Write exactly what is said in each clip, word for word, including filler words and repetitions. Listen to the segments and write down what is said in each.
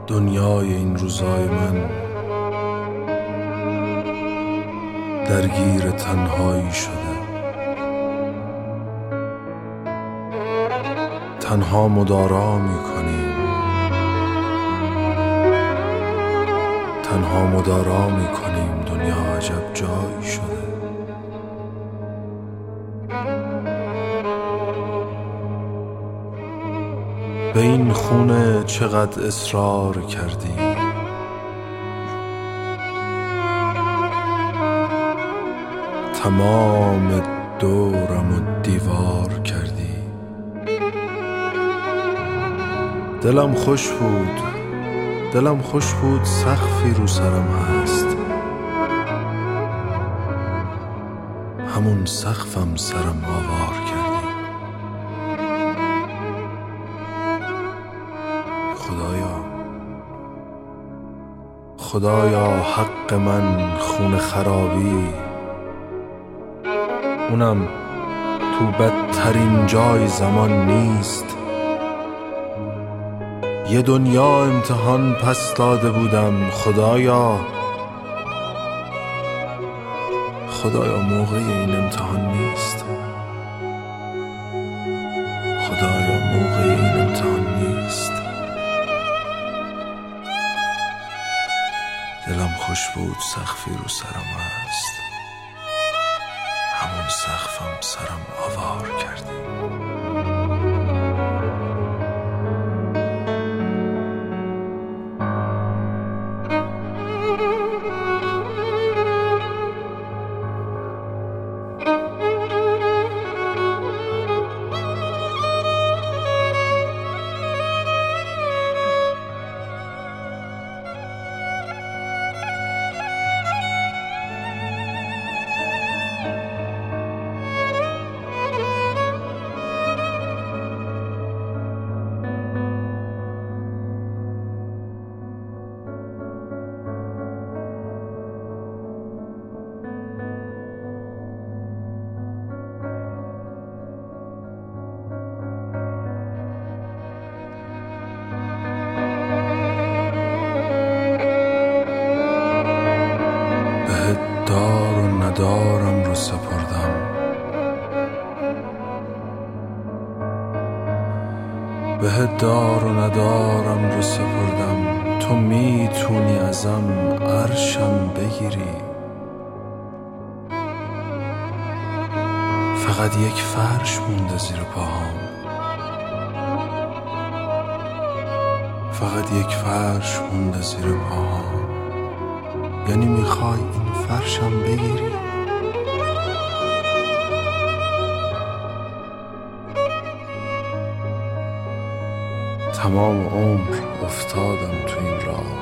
دنیای این روزای من درگیر تنهایی شده. تنها مدارا می کنیم، تنها مدارا می کنیم، دنیا عجب جایی شده. به این خونه چقدر اصرار کردی، تمام دورم و دیوار کردی. دلم خوش بود، دلم خوش بود سقفی رو سرم هست، همون سقفم سرم آوار کردی. خدایا خدایا حق من خون خرابی، اونم تو بدترین جای زمان نیست. یه دنیا امتحان پس داده بودم، خدایا خدایا موقع این امتحان نیست. خدایا موقع این امتحان نیست. دلم خوش بود سقفی رو سرم هست، همون سقفم سرم آوار کردی. دار و ندارم رو سپردم، بهت دار و ندارم رو سپردم. تو میتونی ازم عرشم بگیری، فقط یک فرش مونده زیر پاهام، فقط یک فرش مونده زیر پاهام. یعنی میخوای این فرشم بگیری؟ تمام عمر افتادم تو این راه،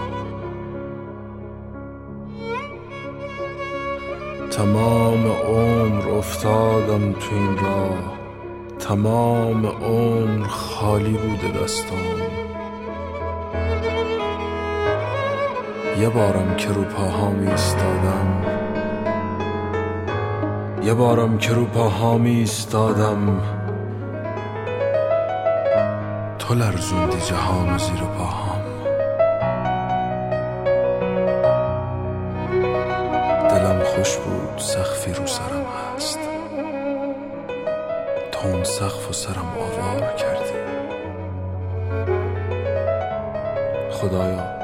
تمام عمر افتادم تو این راه، تمام عمر خالی بوده دستام. یه بارم که رو پاهام ایستادم، یه بارم که رو پاهام ایستادم، تو لرزوندی جهان زیر پاهام. دلم خوش بود سقفی رو سرم هست، تو اون سقف و سرم آوار کردی. خدایا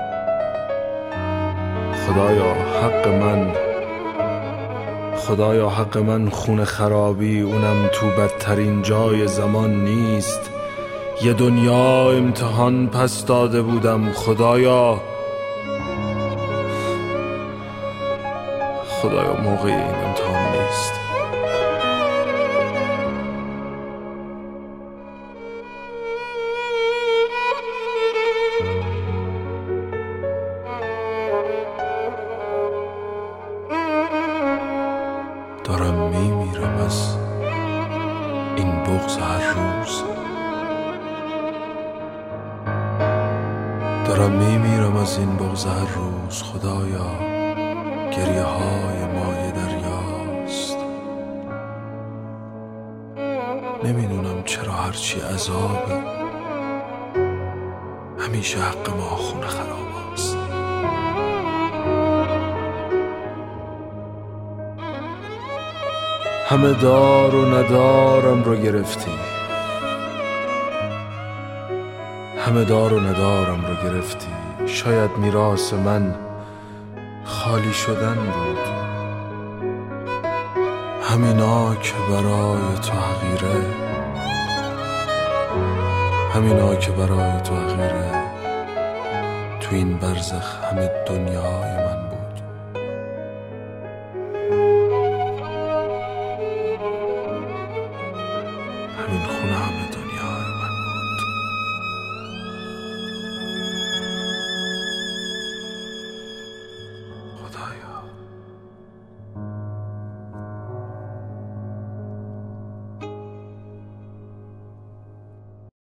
خدایا حق من، خدایا حق من خون خرابی، اونم تو بدترین جای زمان نیست. یه دنیا امتحان پس داده بودم، خدایا خدایا موقع این امتحان نیست. دارم میمیرم از این بغض هر روز، دارم میمیرم از این بغض هر روز. خدایا گریه های مایه دریاست، نمیدونم چرا هرچی عذابه همیشه حق ما خون خراب است. همه دار و ندارم رو گرفتی، همه دار و ندارم رو گرفتی. شاید میراث من خالی شدن بود، همینا که برای تو حقیره، همینا که برای تو حقیره. تو این برزخ همه دنیای من